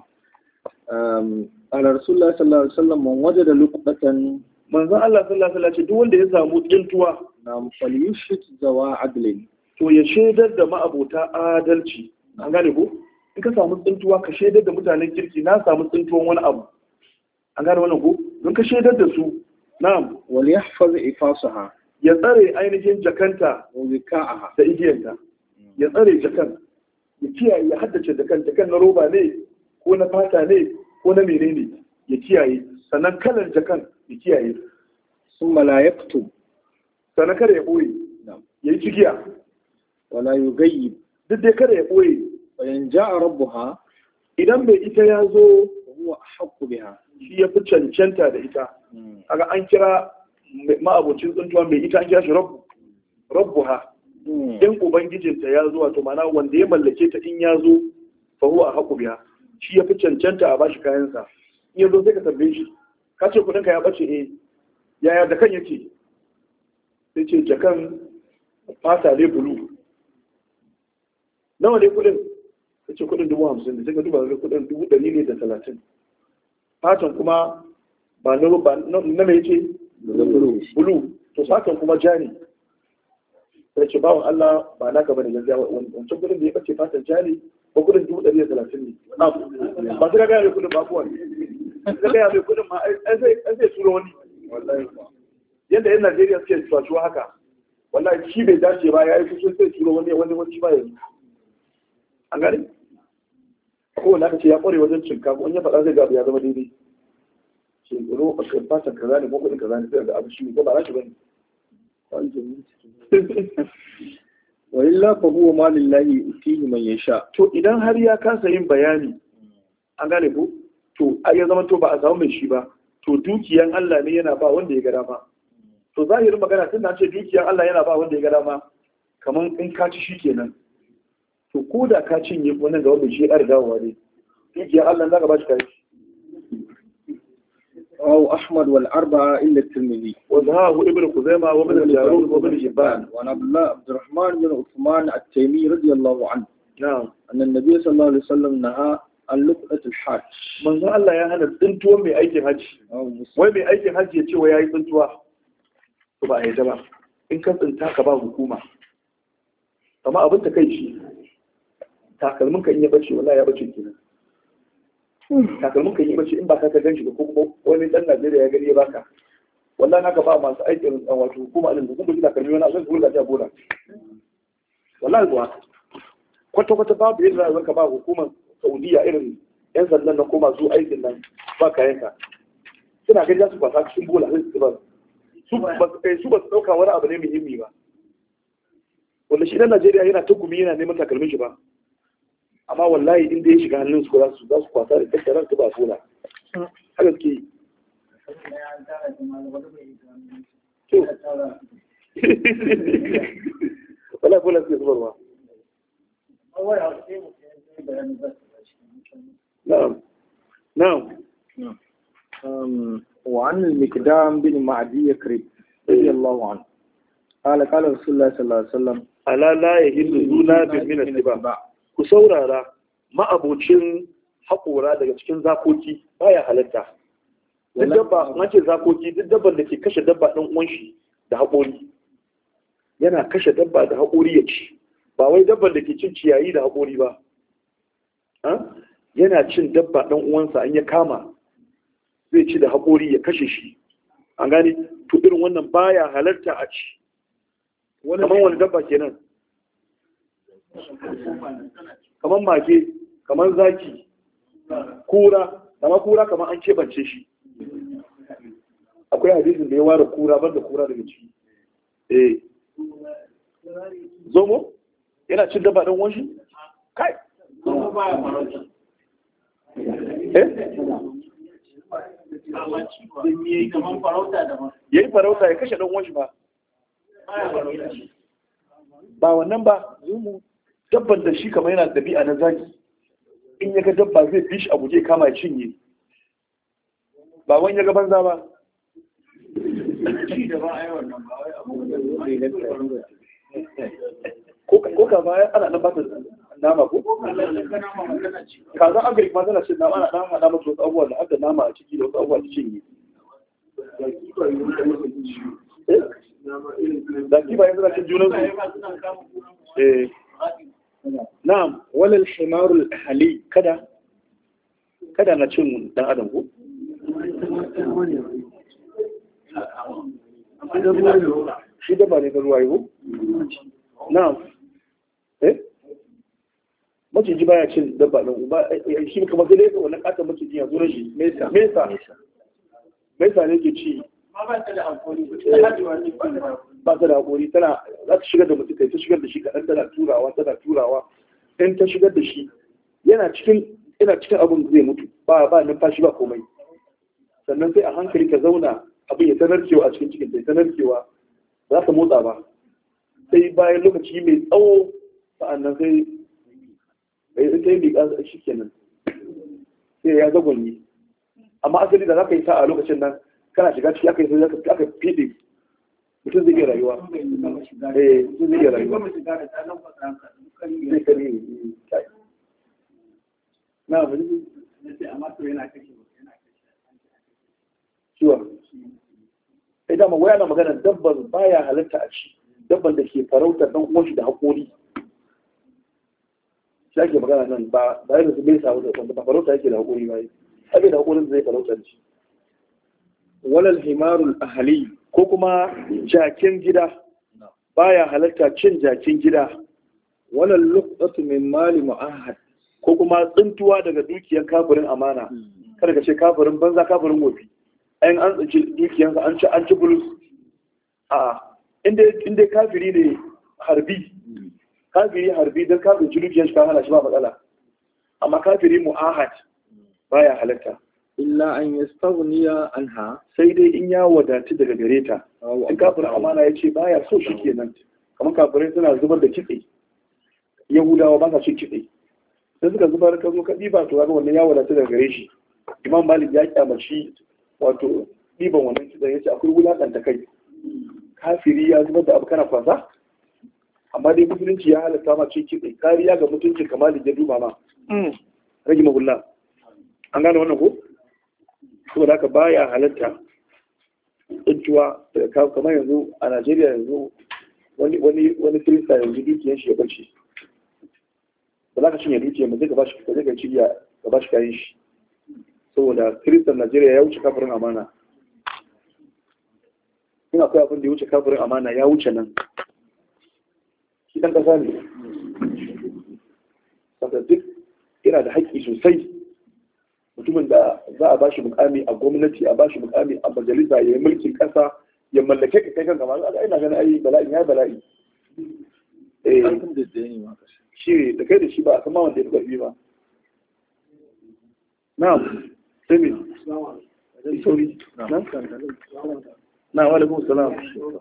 Ala Rasulullah sallallahu alaihi wasallam man wajada luqatan, manzo Allah sallallahu alaihi wasallam ce duk wanda ya samu tsintuwa na falyushit zawa adlin, to ya shaidar da ma'abota adalci. An gane ko? In ka samu tsintuwa ka shaidar da mutanen kirki na samu tsintuwan wani abu. An gane wannan ko? Don ka shaidar da su. Na'am. Wal yahfaz ifasaha, ya tsare ainihin jakanta wa zikaaha, da igiyanta. Ya tsare jakan, ya kiyaye, ya haddace jakan na roba ne ko na fata ne ko na menene, ya kiyaye. Sannan kalar jakan ya kiyaye. Summa la yaktub, sannan kada ya boye, ya yi cikiya. Wala yugayyib, duk dai kada ya boye. bayan ja'a rabbuha, idan bai ita ya zo huwa ahqqu biha, shi ya fi cancanta da ita. Kaga an kira ma'abocin tsuntuwa mai ita an kira shi rabbuha. In ubangijinta ya zo, wato mana wanda ya mallake ta in ya zo fa huwa ahqqu biha, shi ya fi cancanta a bashi kayansa. In ya zo sai ka tambaye shi, ka ce kudin ka ya bace, yaya da kan yake? Sai ce jakan fata ne bulu. Nawa ne kudin? Ka ce kudin 50,000 ne, sai ka duba ga kudin 130. Fatan kuma ba na mai ce bulu, to fatan kuma ja ne. Sai ce bawan Allah ba naka bane gaskiya, wancan kudin da ya bace fatan ja ne, ko kudin 130 ne. Ba sai ka gaya mai kudin ba kuwa ne. Ka gaya mai kudin ma ai sai tura wani. Yadda yan Najeriya suke cuwa haka, wallahi shi bai dace ba, ya yi kusur sai tura wani ba yanzu. An gani? Kowane aka ce ya kware wajen cinka, wani ya faɗa zai gabu ya zama daidai. Ce ro a kan fatan kaza ne ko kuɗin kaza ne sai ga abu shi ko ba rashi bane. wa illa fa huwa ma lillahi utihi man yasha. To idan har ya kasa yin bayani, an gane ko? To ai ya zama to ba a samu mai shi ba. To dukiyan Allah ne yana ba wanda ya ga dama. To zahirin magana tun na ce dukiyan Allah yana ba wanda ya ga dama, kamar in ka ci shi kenan. To ko da ka cinye wannan ga wanda shi ya riga wa ne, dukiyan Allah za ka ba shi kai. رواه أحمد والأربعة إلا الترمذي. وذهاب ابن خزيمة وابن الجارود وابن حبان. وعن عبد الرحمن بن عثمان التيمي رضي الله عنه. نعم. أن النبي صلى الله عليه وسلم نهى عن لقطة الحاج. من ذا الله يا هذا تنتوا من أي حج. وين من أي حج يتشوى يا تنتوا. تبا يا جماعة. إن كنت أنت كبار حكومة. amma abin ta kai shi takalmin ka in ya bace wallahi ya bace kenan takalmin ka in ya bace in ba ka gan shi ba ko kuma wani dan Najeriya ya gari ya baka wallahi naka ba masu aikin wato hukuma din hukuma da takalmi wani azan zuwa da bola wallahi kuwa kwata babu yadda za ka ba hukumar Saudiya irin yan sandan na koma su aikin nan ba kayan ka suna ganin su kwasa cikin bola sai su ba su ba su dauka wani abu ne muhimmi ba wanda shi na Najeriya yana ta gumi yana neman takalmin shi ba amma wallahi inda ya shiga hannun su za su kwasa da tattarar ta ba sola haka suke wala bola suke zubarwa na'am وعن المقدام بن معدي يكرب رضي الله عنه قال رسول الله صلى الله عليه وسلم ala la yahillu zuna bil min al-tiba ku saurara ma'abocin haƙora daga cikin zakoki baya halatta duk dabba mace zakoki duk dabban da ke kashe dabba ɗan uwan shi da haƙori yana kashe dabba da haƙori ya ci ba wai dabban da ke cin ciyayi da haƙori ba yana cin dabba ɗan uwansa an ya kama zai ci da haƙori ya kashe shi an gane to irin wannan baya halarta a ci kamar wani dabba kenan kamar mage kamar zaki kura kamar an keɓance shi akwai hadisin da ya ware kura banda kura daga ciki zomo yana cin dabba ɗan wanshi kai ya yi farauta ya kashe ɗan wanshi ba ba wannan ba zumu dabban da shi kamar yana dabi'a na zaki in ya ga dabba zai fi shi a guje kama cinye ba wani ya ga banza ba ko ka baya ana nan ba ta nama ko kaza agric ma tana cin nama ana dan hada masa wasu abubuwa da aka nama a ciki da wasu abubuwa da cinye zaki ba yanzu na cin junan su na'am walal himarul hali kada na cin dan adam ko shi dabba ne na ruwa yi ko na'am maciji baya cin dabba ɗan ba shi kamar sai dai wannan katon maciji yanzu na shi mesa ne ke ci ba ta da haƙori tana za ta shigar da mutum kai ta shigar da shi kaɗan tana turawa in ta shigar da shi yana cikin abin zai mutu ba numfashi ba komai sannan sai a hankali ka zauna abin ya tanarkewa a cikin cikin ta tanarkewa za ta motsa ba sai bayan lokaci mai tsawo sa'annan sai ita yi miƙa shi kenan sai ya zagonyi amma asali da za ka yi sa'a a lokacin nan kana shiga ciki aka yi sai aka fiɗe mutum zai iya rayuwa mutum zai iya rayuwa zai kare na abin ciwa sai dama waya na magana dabban baya halatta a ci dabban da ke farautar dan uwan shi da haƙori shi ake magana nan ba yadda su bai samu da wanda ba farauta yake da haƙori ba yi ake da haƙorin zai farautar shi walal himarul ahali ko kuma jakin gida baya halatta cin jakin gida walal luqatu min mali mu'ahad ko kuma tsintuwa daga dukiyar kafirin amana kada ka ce kafirin banza kafirin wofi ayin an tsinci dukiyarsa an ci bulus a inda kafiri ne harbi don kafin ci dukiyar shi ka hana shi ba matsala amma kafiri mu'ahad baya halatta illa an yastaghniya anha sai dai in ya wadatu daga gare ta in kafirin amana ya ce baya so shi kenan kamar kafirai suna zubar da kitse yahudawa ba sa cin kitse sai suka zubar ka zo ka ɗiba to ga wannan ya wadatu daga gare shi imam malik ya kyamaci wato ɗiban wannan kitsan ya ce akwai wulaƙanta kai, kafiri ya zubar da abu kana kwasa, amma dai musulunci ya halatta ma ce kitse kariya ga mutuncin kamalin ya duba ma rage mahulla. An gane wannan ko? saboda haka baya halatta tsintuwa kamar yanzu a Najeriya yanzu wani kirista yanzu dukiyar shi ya bace, ba za ka cinye dukiyar ba zai ka cigiya ka ba shi kayan shi, saboda kiristan Najeriya ya wuce kafirin amana. in akwai abin da ya wuce kafirin amana ya wuce nan, shi ɗan ƙasa ne, saka duk yana da haƙƙi sosai. Mutumin da za a bashi mukami a gwamnati, a bashi mukami a majalisa, ya yi mulkin ƙasa, ya mallake ka kai kan gaba, ina ganin ai bala'i ya bala'i. Shi da kai da shi ba a sama wanda ya fi ƙarfi ba. Na'am, sai me? Sorry. Na'am, alaikum salam.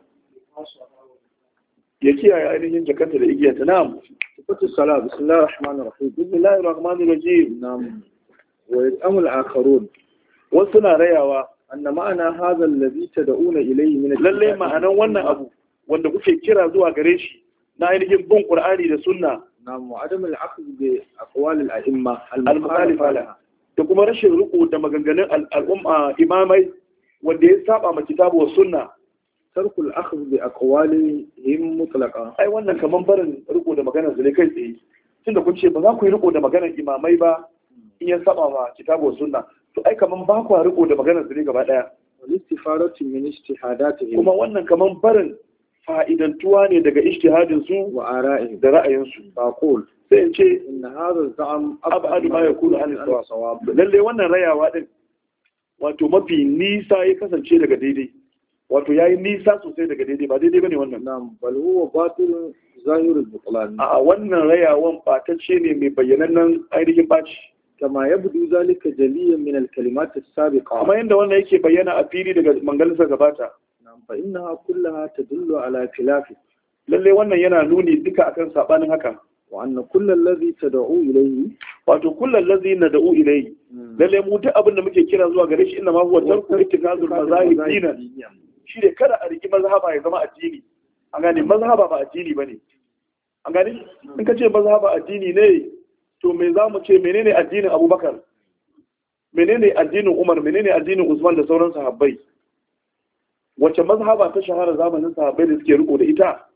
Ya kiyaye ainihin jakanta da igiyarta. Na'am. Sifatu salat. Bismillahir rahmanir rahim. Bismillahir rahmanir rahim. Na'am. ويزعم الآخرون وسنا rayawa أن معنى هذا الذي تدعون إليه من lalle ma'anan wannan abu wanda kuke kira zuwa gare shi na ainihin bin Qur'ani da Sunna na mu'adam al-aqd bi aqwal al-a'imma al-mukhalifa laha, da kuma rashin riko da maganganun al'umma imamai wanda ya saba ma kitabu wa sunna. tarku al-akhdh bi aqwalihim mutlaqa, ai wannan kaman barin riko da maganar su ne kai tsaye, tunda kun ce ba za ku yi riko da maganar imamai ba in ya saba ma kitabu wa sunna, to ai kaman ba ku riko da maganar su ne gaba daya. wal-istifaratu min ijtihadatihim, kuma wannan kaman barin fa'idantuwa ne daga ijtihadin su wa ara'ihim da ra'ayinsu. faqul sai in ce inna hadha az-za'am ab'adu ma yakunu an as-sawab. Lalle wannan rayawa din wato mafi nisa ya kasance daga daidai, wato yayi nisa sosai daga daidai, ba daidai bane wannan. na'am bal huwa batil zahir al-butlan, a wannan rayawan batacce ne mai bayyanannen ainihin baci, kama yabdu zalika jaliyan min al-kalimat as-sabiqa, kuma yanda wannan yake bayyana a fili daga mangalinsa gabata. na'am fa innaha kullaha tadullu ala khilafi, lalle wannan yana nuni duka akan sabanin haka. wa anna kullu alladhi tad'u ilayhi, wato kullal ladhi nad'u ilayhi, lalle mu duk abin da muke kira zuwa gare shi inna ma huwa tarku ittikazul mazahib dinan, shi ne kada a riki mazhaba ya zama addini. An gane mazhaba ba addini bane, an gane in ka ce mazhaba addini ne to me za mu ce menene addinin Abubakar, menene addinin Umar, menene addinin Usman da sauran sahabbai? Wace mazhaba ta shahara zamanin sahabbai da suke riko da ita?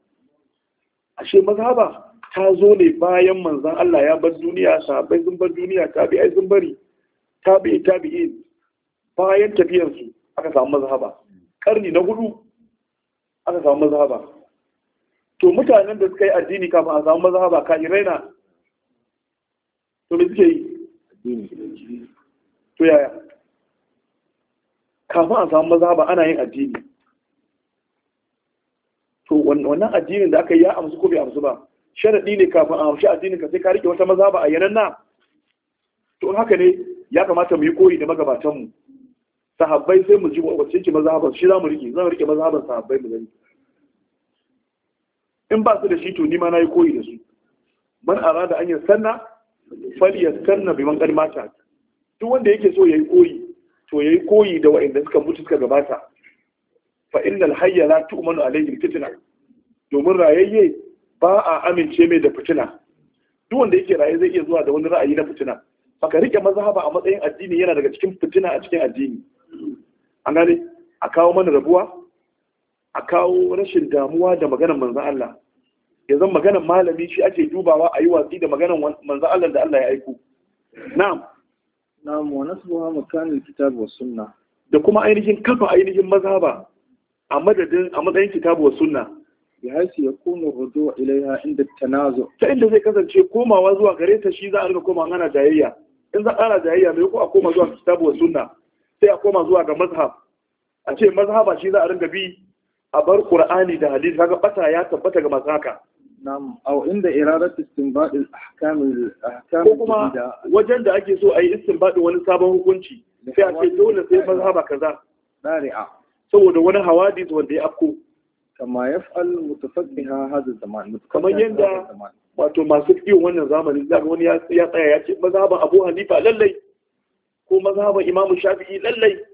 Ashe mazhaba ta zo ne bayan manzon Allah ya bar duniya, sahabbai sun bar duniya, tabi'ai sun bari, tabi'in bayan tafiyar su aka samu mazhaba. Karni na 4 aka samu mazhaba. To mutanen da suka yi addini kafin a samu mazhaba kafirai na, to me suke yi? To yaya? Kafin a samu mazhaba ana yin addini. To wannan addinin da aka yi ya amsu ko bai amsu ba? Sharaɗi ne kafin a amshi addinin ka sai ka rike wata mazhaba a yanan na? To haka ne ya kamata mu yi koyi da magabatanmu. Sahabbai sai mu ji wacce ce mazhaban shi za mu rike mazhaban sahabbai mu gani. In ba su da shi to ni ma na yi koyi da su. Man arada an yasanna falyastanna biman qad mata. Duk wanda yake so yayi koyi to yayi koyi da waɗanda suka mutu suka gabata. Fa innal hayya la tu'manu alayhi fitna. Domin rayayye ba a amince mai da fitina. Duk wanda yake raye zai iya zuwa da wani ra'ayi na fitina. Baka rike mazhaba a matsayin addini yana daga cikin fitina a cikin addini. An gane a kawo mana rabuwa, a kawo rashin damuwa da maganar manzon Allah. Yanzu maganar malami shi ake dubawa a yi watsi da maganar manzon Allah da Allah ya aiko. Na'am. na'am wa nasbuha makan al-kitab wa sunnah, Da kuma ainihin kafa ainihin mazhaba a matsayin kitabu wa sunna. bihaythu yakunu ar-ruju' ilayha inda at-tanazu', Ta inda zai kasance komawa zuwa gare ta shi za a riga koma ana jayayya. In za a ana jayayya mai ko a koma zuwa kitabu wa sunna sai a koma zuwa ga mazhab. A ce mazhaba shi za a ringa bi a bar Qur'ani da hadisi, kaga bata ya tabbata ga masu haka. na'am aw inda iradat istinbad al-ahkam Ko kuma wajen da ake so a yi istinbadin wani sabon hukunci sai a ce dole sai mazhaba kaza dari'a, saboda wani hawadis wanda ya afko. kama yaf'al mutafaqqiha hadha zaman, Kamar yadda wato masu kiyon wannan zamanin zaga wani ya tsaya ya ce mazhaban Abu Hanifa lallai ko mazhaban Imam Shafi'i lallai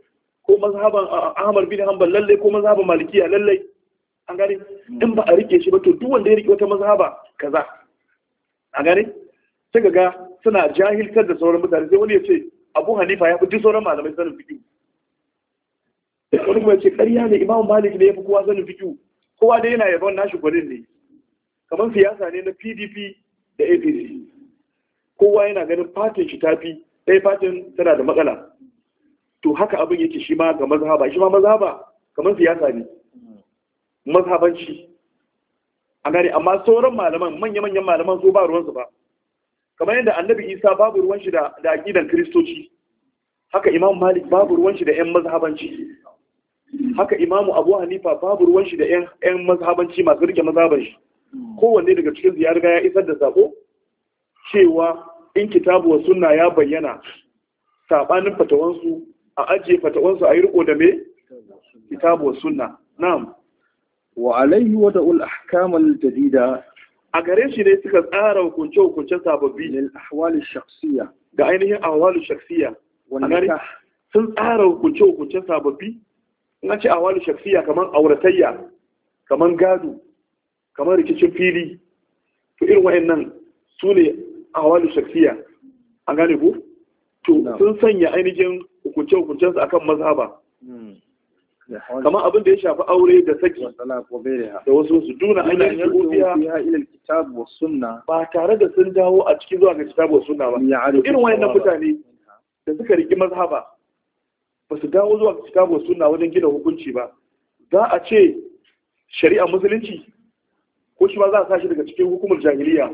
ko mazhaban Ahmad bin Hanbal lalle ko mazhaban Malikiya lalle an gane in ba a rike shi ba to duk wanda ya rike wata mazhaba kaza an gane sai ga suna jahiltar da sauran mutane sai wani ya ce Abu Hanifa ya fi duk sauran malamai sanin fiqh wani kuma ya ce ƙarya ne Imam Malik ne ya fi kowa sanin fiqh kowa dai yana yabon nashi gwanin ne kamar siyasa ne na PDP da APC kowa yana ganin fatin shi tafi ɗaya fatin tana da matsala to haka abin yake shi ma ga mazhaba shi ma mazhaba kamar siyasa ne mazhabanci a gane amma sauran malaman manya-manyan malaman so ba ruwansu ba kamar yadda annabi isa babu ruwan shi da aqidan kristoci haka imam malik babu ruwan shi da yan mazhabanci haka imamu abu hanifa babu ruwan shi da yan mazhabanci masu rike mazhaban shi kowanne daga cikin ya riga ya isar da sako cewa in kitabu wa sunna ya bayyana sabanin fatawansu a ajiye fatawansu a yi riko da me kitabu wa sunna na'am wa alaihi wa da'ul ahkam al-jadida a gare shi ne suka tsara hukunce-hukuncen sababbi lil ahwal ash-shakhsiyya ga ainihin ahwal shakhsiyya a gare sun tsara hukunce-hukuncen sababbi in an ce ahwal shakhsiyya kaman auratayya kaman gado kamar rikicin fili to irin wayannan su ne ahwal shakhsiyya an gane ku to sun sanya ainihin hukunce-hukuncen su akan mazhaba kamar abin da ya shafi aure da saki da wasu su duna ainihin rubiya ba tare da sun dawo a cikin zuwa ga kitabu wa sunna ba irin wayannan mutane da suka riki mazhaba ba su dawo zuwa ga kitabu wa sunna wajen gina hukunci ba za a ce shari'a musulunci ko shi ba za a sa shi daga cikin hukumar jahiliya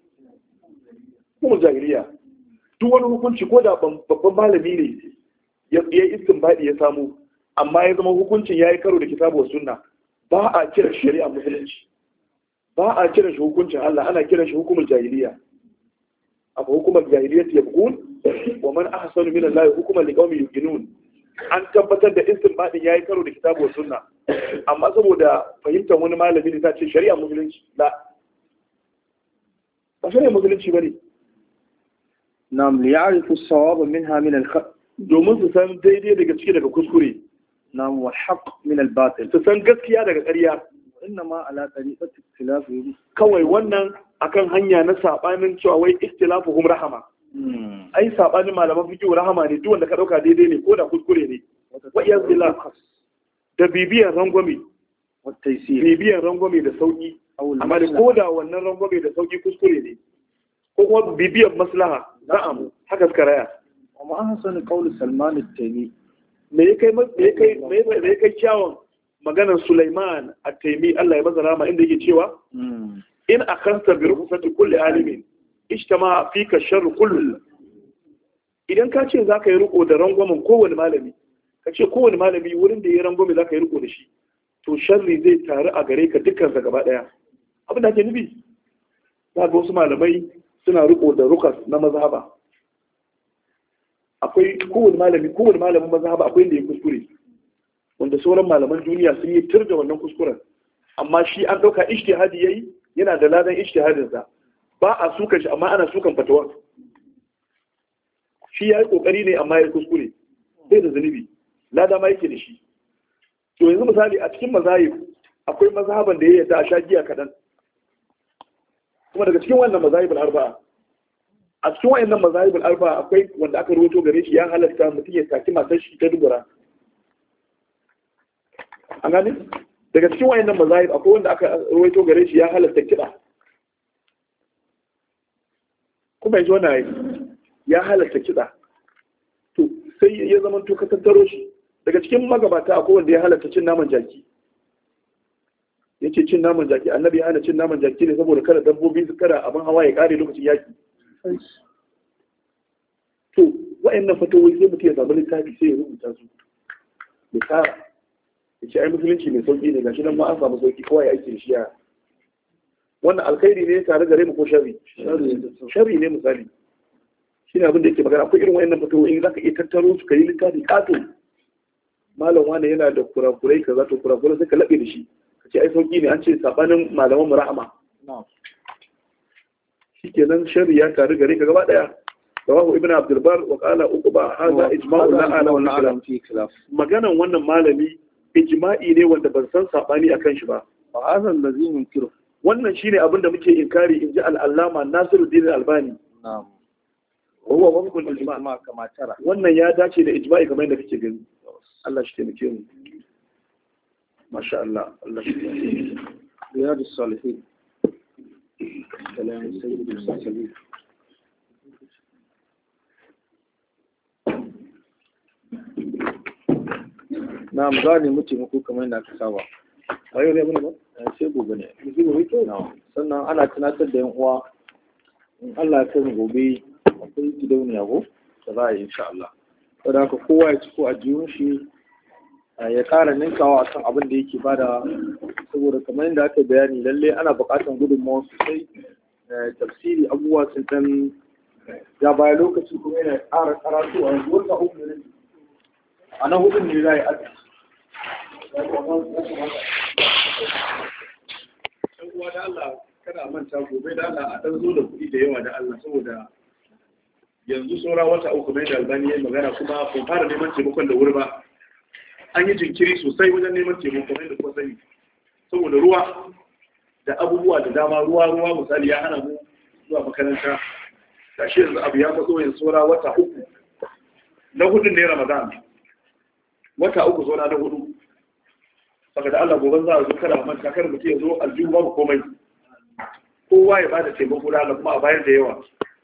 duk wani hukunci ko da babban malami ne ya yi istinbadi ya samu amma ya zama hukuncin ya yi karo da kitabu wa sunna ba a kiran shari'a musulunci ba a kiran shi hukuncin Allah ana kiran shi hukumar jahiliya abu hukumar jahiliya ta yabgun wa man ahsanu min Allah hukuman liqaumin yuqinun an tabbatar da istinbadin ya yi karo da kitabu wa sunna amma saboda fahimtar wani malami ne ta ce shari'a musulunci la ba shari'a musulunci bane nam li ya'rifu as-sawaba minha min al-khata domin su san daidai daga ciki daga kuskure nam wal haqq min al-batil su san gaskiya daga ƙarya innama ala tariqati ikhtilaf kawai wannan akan hanya na sabanin cewa wai ikhtilafuhum rahama ai sabanin malaman fiqh rahama ne duk wanda ka dauka daidai ne ko da kuskure ne wa yazilla da bibiyan rangwame wa taysir bibiyan rangwame da sauki amma da ko da wannan rangwame da sauki kuskure ne ko kuma bibiyan maslaha na'am haka suka raya amma ahsan qawl Salman at-Taymi me ya kai kyawun maganar Sulaiman at-Taymi Allah ya masa rama inda yake cewa in akhasta bi rukhsati kulli alimin ijtama fika sharr kullu idan ka ce zaka yi riko da rangwamen kowane malami ka ce kowane malami wurin da ya rangwame zaka yi riko da shi to sharri zai taru a gare ka dukkan sa gaba daya abin da ake nufi za ga wasu malamai suna riko da rukas na mazhaba akwai kowane malamin mazhaba akwai inda ya kuskure wanda sauran malaman duniya sun yi tur da wannan kuskuren amma shi an dauka ijtihadi yayi yana da ladan ijtihadin sa ba a sukan shi amma ana sukan fatawa shi yayi kokari ne amma yayi kuskure sai da zanubi lada ma yake da shi to yanzu misali a cikin mazahib akwai mazhaban da ya yarda a sha giya kadan kuma daga cikin wannan mazahibul arba'a a cikin wayannan mazahibul arba'a akwai wanda aka rawaito gare shi ya halatta mutum ya saki matar shi ta dubura an gane daga cikin wayannan mazahib akwai wanda aka rawaito gare shi ya halatta kiɗa kuma yanzu wannan ya halatta kiɗa to sai ya zama to ka tattaro shi daga cikin magabata akwai wanda ya halatta cin naman jaki yace cin naman jaki annabi ya hana cin naman jaki ne saboda kada dabbobi su kada abin hawa ya kare lokacin yaki to wa'annan fatawoyi sai mutum ya samu littafi sai ya rubuta su da tsara ya ce ai musulunci mai sauki ne gashi nan ma an samu sauki kowa ya aiki da shi ya wannan alkhairi ne tare gare mu ko sharri sharri ne misali shine abin da yake magana akwai irin wa'annan fatawoyi zaka iya tattaro su kai littafi kato malam wani yana da kurakurai kaza to kurakurai sai ka labe da shi ka ce ai sauki ne an ce sabanin malaman mu rahama shikenan sharri ya tare gare ka gaba daya rawahu ibn abd albar wa qala uqba hadha ijma'u la a'lamu fi khilaf. maganan wannan malami ijma'i ne wanda ban san sabani akan shi ba. Fa hadha allazi yunkiru. Wannan shine abin da muke inkari inji al-allama Nasiruddin Albani. Na'am. Huwa wafqul ijma' kama tara. Wannan ya dace da ijma'i kamar yadda kake gani. Allah shi taimake mu. Masha Allah. Allah shi. Riyadus Salihin. Kalam Sayyidul Mursalin. Na gane mu taimako kamar yadda aka saba. A yau ne abin ba? Sai gobe ne. Sannan ana tunatar da yan uwa in Allah ya kai mu gobe akwai gidauniya ko da za a yi insha Allah. Saboda haka kowa ya ci ko a jiyun shi ya ƙara ninkawa akan abin da yake bada saboda kamar yadda aka bayani lalle ana buƙatar gudunmawa sosai tafsiri abubuwa sun ɗan ya baya lokaci kuma yana ƙara karatu a yanzu wata uku ne a nan hudun ne za a yi aji. Ɗan uwa da Allah kada a manta gobe da Allah a ɗan zo da kuɗi da yawa da Allah saboda yanzu saura wata uku mai da Albani ya yi magana kuma kun fara neman taimakon da wuri ba. An yi jinkiri sosai wajen neman taimako mai da kuma sani saboda ruwa da abubuwa da dama ruwa misali ya hana mu zuwa makaranta. Gashi yanzu abu ya matso yanzu saura wata uku na hudun ne Ramadan. Wata uku saura na hudu. Saka da Allah gobe za a zo kada a manta kar mutum ya zo aljihu babu komai. Kowa ya bada taimako da Allah kuma a bayar da yawa.